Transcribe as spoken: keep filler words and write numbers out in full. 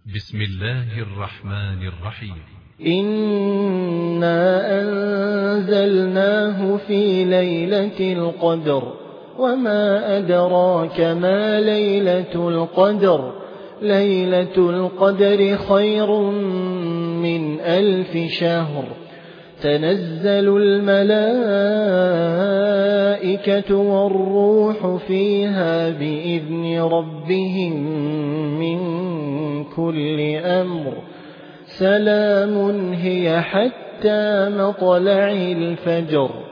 بسم الله الرحمن الرحيم. إنا أنزلناه في ليلة القدر وما أدراك ما ليلة القدر ليلة القدر خير من ألف شهر. تنزل الملائكة والروح فيها بإذن ربهم من كل أمر. سلام هي حتى مطلع الفجر.